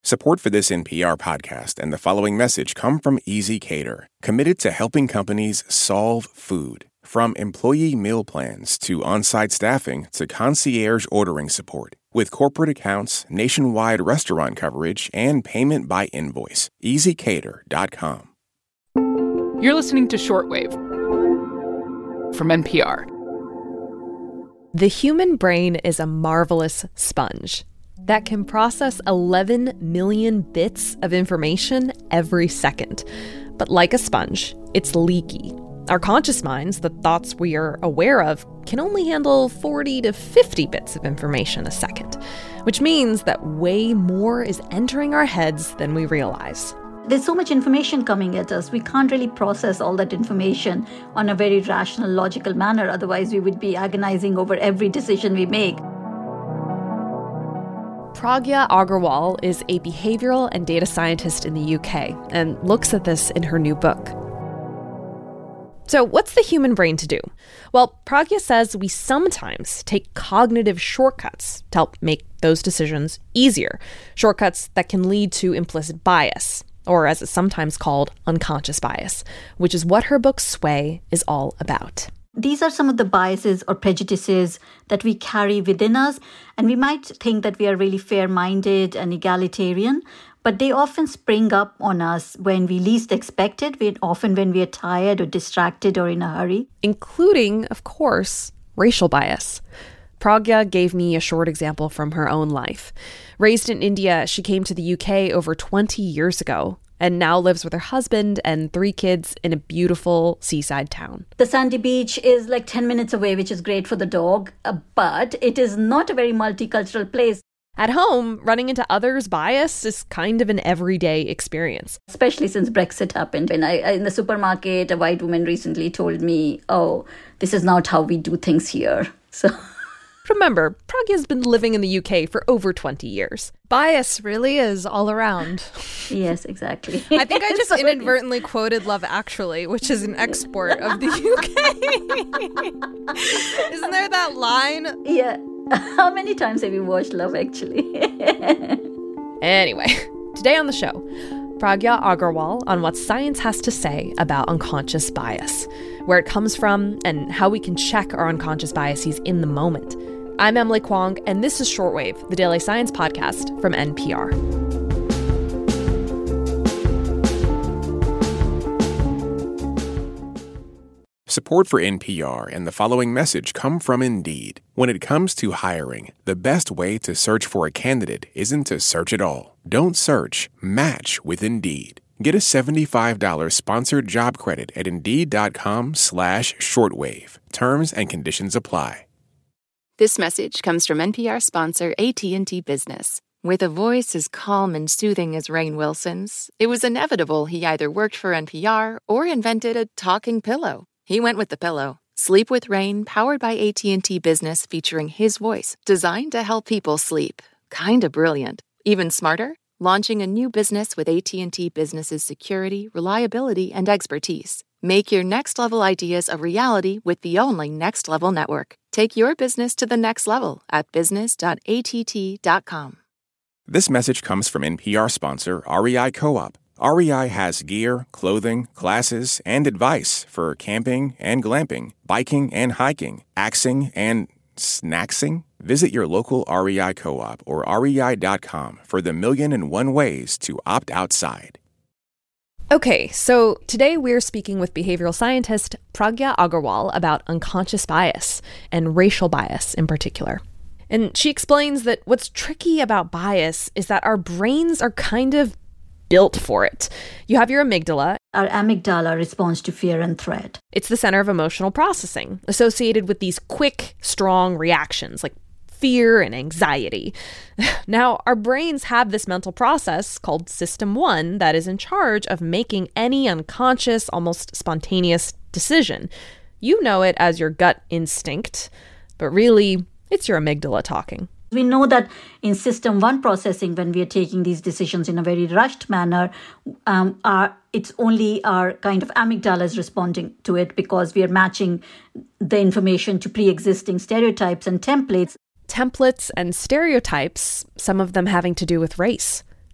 Support for this NPR podcast and the following message come from Easy Cater, committed to helping companies solve food. From employee meal plans to on-site staffing to concierge ordering support. With corporate accounts, nationwide restaurant coverage, and payment by invoice. EasyCater.com. You're listening to Shortwave from NPR. The human brain is a marvelous sponge that can process 11 million bits of information every second. But like a sponge, it's leaky. Our conscious minds, the thoughts we are aware of, can only handle 40 to 50 bits of information a second, which means that way more is entering our heads than we realize. There's so much information coming at us. We can't really process all that information on a very rational, logical manner. Otherwise, we would be agonizing over every decision we make. Pragya Agarwal is a behavioral and data scientist in the UK and looks at this in her new book. So what's the human brain to do? Well, Pragya says we sometimes take cognitive shortcuts to help make those decisions easier, shortcuts that can lead to implicit bias, or as it's sometimes called, unconscious bias, which is what her book Sway is all about. These are some of the biases or prejudices that we carry within us, and we might think that we are really fair-minded and egalitarian, but they often spring up on us when we least expect it, often when we are tired or distracted or in a hurry. Including, of course, racial bias. Pragya gave me a short example from her own life. Raised in India, she came to the UK over 20 years ago and now lives with her husband and 3 kids in a beautiful seaside town. The sandy beach is like 10 minutes away, which is great for the dog, but it is not a very multicultural place. At home, running into others' bias is kind of an everyday experience. Especially since Brexit happened. When in the supermarket, a white woman recently told me, oh, this is not how we do things here. So remember, Pragya's been living in the UK for over 20 years. Bias really is all around. Yes, exactly. I think I just inadvertently quoted Love Actually, which is an export of the UK. Isn't there that line? Yeah. How many times have you watched Love Actually? Anyway, today on the show, Pragya Agarwal on what science has to say about unconscious bias, where it comes from, and how we can check our unconscious biases in the moment. I'm Emily Kwong, and this is Shortwave, the daily science podcast from NPR. Support for NPR and the following message come from Indeed. When it comes to hiring, the best way to search for a candidate isn't to search at all. Don't search, match with Indeed. Get a $75 sponsored job credit at Indeed.com/shortwave. Terms and conditions apply. This message comes from NPR sponsor AT&T Business. With a voice as calm and soothing as Rainn Wilson's, it was inevitable he either worked for NPR or invented a talking pillow. He went with the pillow. Sleep with Rainn, powered by AT&T Business, featuring his voice, designed to help people sleep. Kinda brilliant. Even smarter? Launching a new business with AT&T Business's security, reliability, and expertise. Make your next-level ideas a reality with the only Next Level network. Take your business to the next level at business.att.com. This message comes from NPR sponsor REI Co-op. REI has gear, clothing, classes, and advice for camping and glamping, biking and hiking, axing and snacksing. Visit your local REI Co-op or rei.com for the 1,000,001 ways to opt outside. Okay, so today we're speaking with behavioral scientist Pragya Agarwal about unconscious bias and racial bias in particular. And she explains that what's tricky about bias is that our brains are kind of built for it. You have your amygdala. Our amygdala responds to fear and threat. It's the center of emotional processing, associated with these quick, strong reactions like fear and anxiety. Now, our brains have this mental process called System 1 that is in charge of making any unconscious, almost spontaneous decision. You know it as your gut instinct, but really, it's your amygdala talking. We know that in System 1 processing, when we are taking these decisions in a very rushed manner, it's only our kind of amygdala is responding to it because we are matching the information to pre-existing stereotypes and templates. Templates and stereotypes, some of them having to do with race.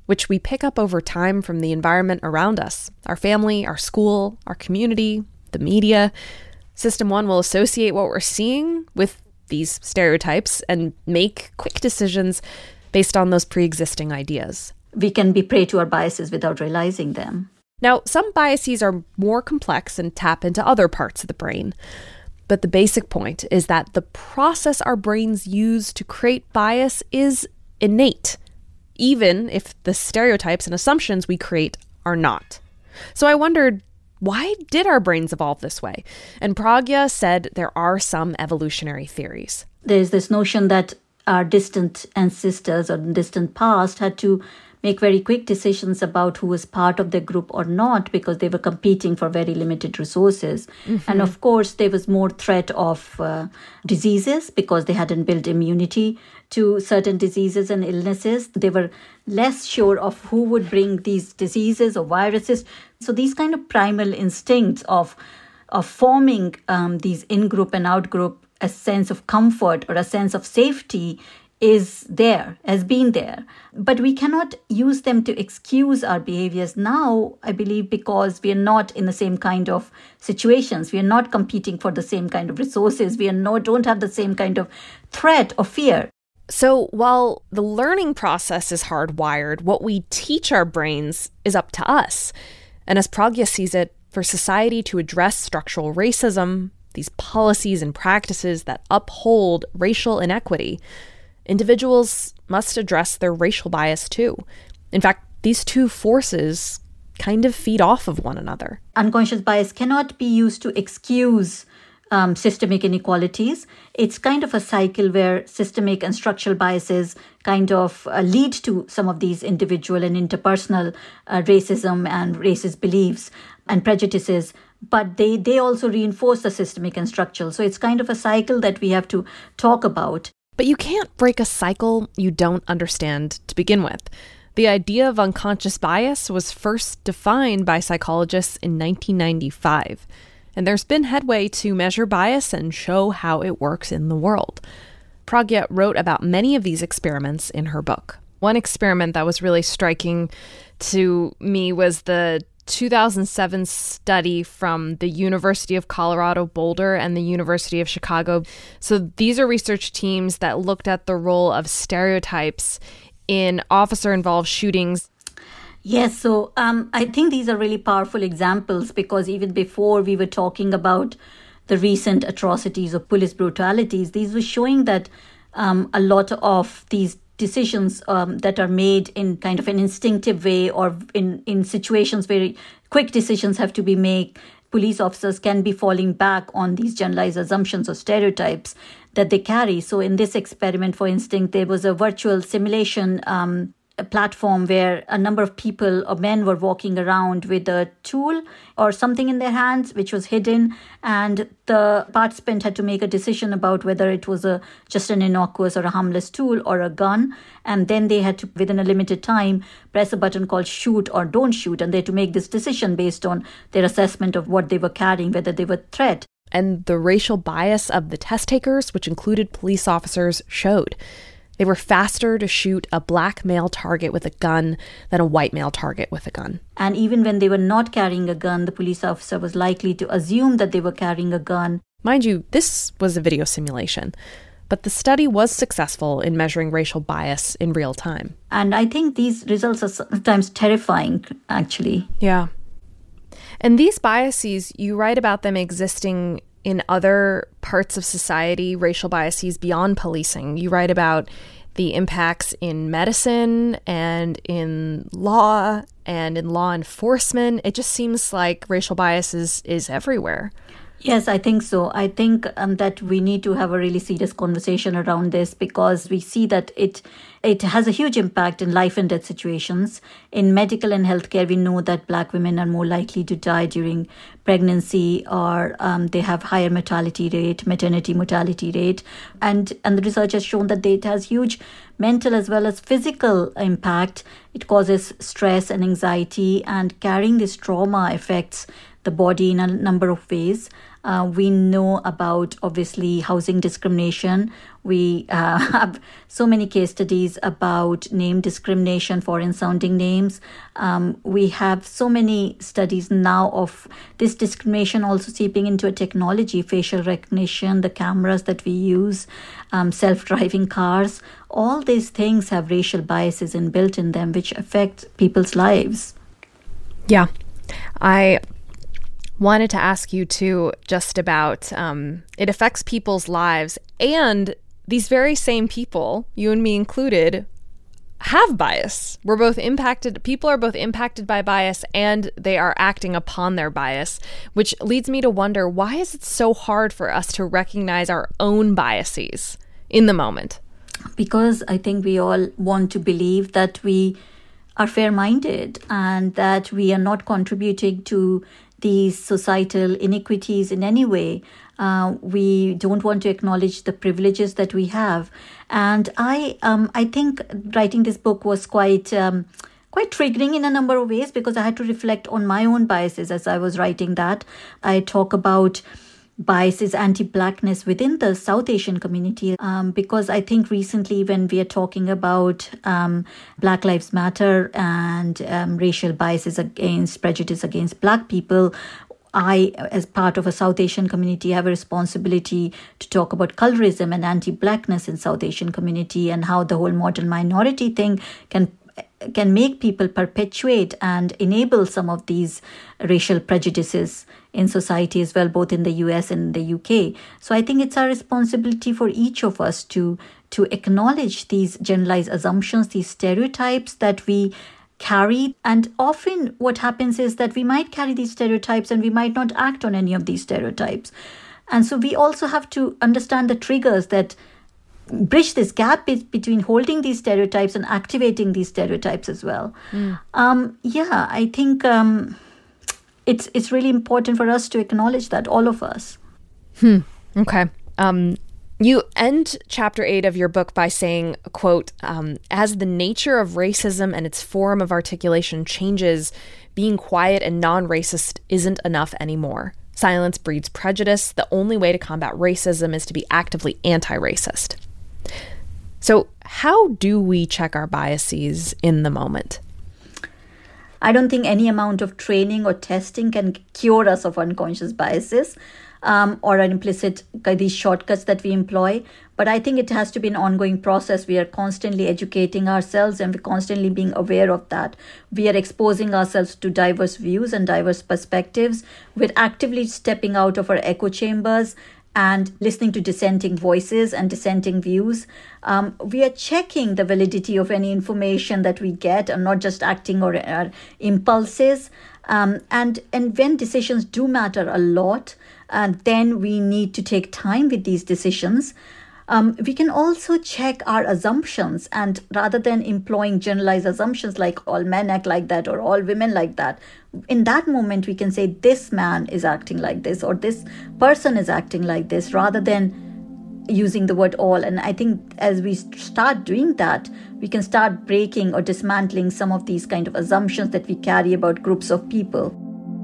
which we pick up over time from the environment around us, our family, our school, our community, the media. System 1 will associate what we're seeing with these stereotypes and make quick decisions based on those pre-existing ideas. We can be prey to our biases without realizing them. Now, some biases are more complex and tap into other parts of the brain. But the basic point is that the process our brains use to create bias is innate, even if the stereotypes and assumptions we create are not. So I wondered, why did our brains evolve this way? And Pragya said there are some evolutionary theories. There's this notion that our distant ancestors or distant past had to make very quick decisions about who was part of their group or not because they were competing for very limited resources. Mm-hmm. And of course, there was more threat of diseases because they hadn't built immunity to certain diseases and illnesses. They were less sure of who would bring these diseases or viruses. So these kind of primal instincts of forming these in-group and out-group, a sense of comfort or a sense of safety is there, has been there. But we cannot use them to excuse our behaviors now, I believe, because we are not in the same kind of situations. We are not competing for the same kind of resources. We don't have the same kind of threat or fear. So while the learning process is hardwired, what we teach our brains is up to us. And as Pragya sees it, for society to address structural racism, these policies and practices that uphold racial inequity, individuals must address their racial bias too. In fact, these two forces kind of feed off of one another. Unconscious bias cannot be used to excuse systemic inequalities. It's kind of a cycle where systemic and structural biases kind of lead to some of these individual and interpersonal racism and racist beliefs and prejudices, but they also reinforce the systemic and structural. So it's kind of a cycle that we have to talk about. But you can't break a cycle you don't understand to begin with. The idea of unconscious bias was first defined by psychologists in 1995. And there's been headway to measure bias and show how it works in the world. Pragya wrote about many of these experiments in her book. One experiment that was really striking to me was the 2007 study from the University of Colorado Boulder and the University of Chicago. So these are research teams that looked at the role of stereotypes in officer-involved shootings. Yes, so I think these are really powerful examples because even before we were talking about the recent atrocities or police brutalities, these were showing that a lot of these decisions that are made in kind of an instinctive way or in situations where quick decisions have to be made, police officers can be falling back on these generalized assumptions or stereotypes that they carry. So in this experiment, for instance, there was a virtual simulation a platform where a number of people or men were walking around with a tool or something in their hands which was hidden, and the participant had to make a decision about whether it was just an innocuous or a harmless tool or a gun, and then they had to, within a limited time, press a button called shoot or don't shoot, and they had to make this decision based on their assessment of what they were carrying, whether they were a threat. And the racial bias of the test takers, which included police officers, showed. They were faster to shoot a black male target with a gun than a white male target with a gun. And even when they were not carrying a gun, the police officer was likely to assume that they were carrying a gun. Mind you, this was a video simulation, but the study was successful in measuring racial bias in real time. And I think these results are sometimes terrifying, actually. Yeah. And these biases, you write about them existing in other parts of society, racial biases beyond policing. You write about the impacts in medicine and in law and in law enforcement. It just seems like racial bias is everywhere. Yes, I think so. I think that we need to have a really serious conversation around this because we see that it has a huge impact in life and death situations. In medical and healthcare, we know that Black women are more likely to die during pregnancy, or they have higher maternity mortality rate. And the research has shown that it has huge mental as well as physical impact. It causes stress and anxiety, and carrying this trauma affects the body in a number of ways. We know about, obviously, housing discrimination. We have so many case studies about name discrimination, foreign sounding names. We have so many studies now of this discrimination also seeping into a technology, facial recognition, the cameras that we use, self-driving cars. All these things have racial biases inbuilt in them, which affect people's lives. Yeah. I wanted to ask you too, just about it affects people's lives, and these very same people, you and me included, have bias. We're both impacted. People are both impacted by bias, and they are acting upon their bias, which leads me to wonder, why is it so hard for us to recognize our own biases in the moment? Because I think we all want to believe that we are fair-minded and that we are not contributing to these societal inequities in any way. We don't want to acknowledge the privileges that we have. And I think writing this book was quite triggering in a number of ways, because I had to reflect on my own biases as I was writing that. I talk about biases, anti-Blackness within the South Asian community, because I think recently when we are talking about Black Lives Matter and racial biases against, prejudice against Black people, I, as part of a South Asian community, have a responsibility to talk about colorism and anti-Blackness in South Asian community, and how the whole model minority thing can make people perpetuate and enable some of these racial prejudices in society as well, both in the US and the UK. So I think it's our responsibility for each of us to acknowledge these generalized assumptions, these stereotypes that we carry. And often what happens is that we might carry these stereotypes and we might not act on any of these stereotypes. And so we also have to understand the triggers that bridge this gap between holding these stereotypes and activating these stereotypes as well. I think it's really important for us to acknowledge that, all of us. Okay. You end chapter 8 of your book by saying, quote, as the nature of racism and its form of articulation changes, being quiet and non-racist isn't enough anymore. Silence breeds prejudice. The only way to combat racism is to be actively anti-racist. So how do we check our biases in the moment? I don't think any amount of training or testing can cure us of unconscious biases or an implicit, these shortcuts that we employ. But I think it has to be an ongoing process. We are constantly educating ourselves and we're constantly being aware of that. We are exposing ourselves to diverse views and diverse perspectives. We're actively stepping out of our echo chambers and listening to dissenting voices and dissenting views. We are checking the validity of any information that we get and not just acting on our impulses. And when decisions do matter a lot, then we need to take time with these decisions. We can also check our assumptions, and rather than employing generalized assumptions like all men act like that or all women like that, in that moment we can say this man is acting like this or this person is acting like this, rather than using the word all. And I think as we start doing that, we can start breaking or dismantling some of these kind of assumptions that we carry about groups of people.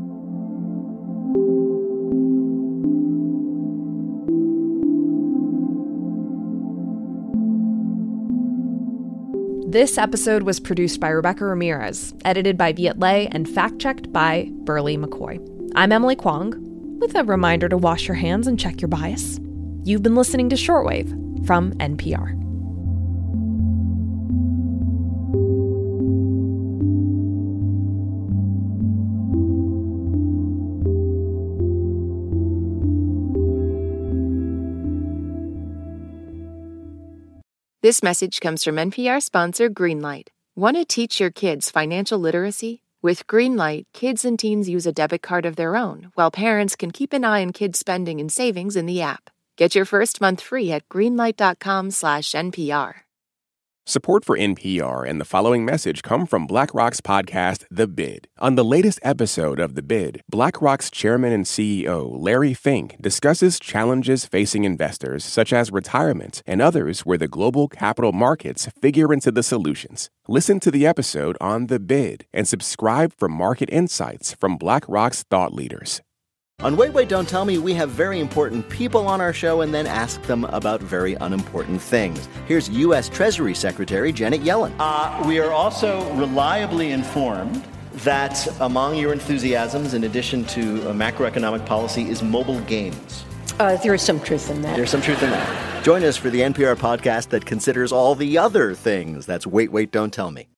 This episode was produced by Rebecca Ramirez, edited by Viet Le, and fact-checked by Burley McCoy. I'm Emily Kwong, with a reminder to wash your hands and check your bias. You've been listening to Shortwave from NPR. This message comes from NPR sponsor Greenlight. Want to teach your kids financial literacy? With Greenlight, kids and teens use a debit card of their own, while parents can keep an eye on kids' spending and savings in the app. Get your first month free at greenlight.com/NPR. Support for NPR and the following message come from BlackRock's podcast, The Bid. On the latest episode of The Bid, BlackRock's chairman and CEO, Larry Fink, discusses challenges facing investors such as retirement and others where the global capital markets figure into the solutions. Listen to the episode on The Bid and subscribe for market insights from BlackRock's thought leaders. On Wait, Wait, Don't Tell Me, we have very important people on our show and then ask them about very unimportant things. Here's U.S. Treasury Secretary Janet Yellen. We are also reliably informed that among your enthusiasms, in addition to macroeconomic policy, is mobile games. There is some truth in that. There's some truth in that. Join us for the NPR podcast that considers all the other things. That's Wait, Wait, Don't Tell Me.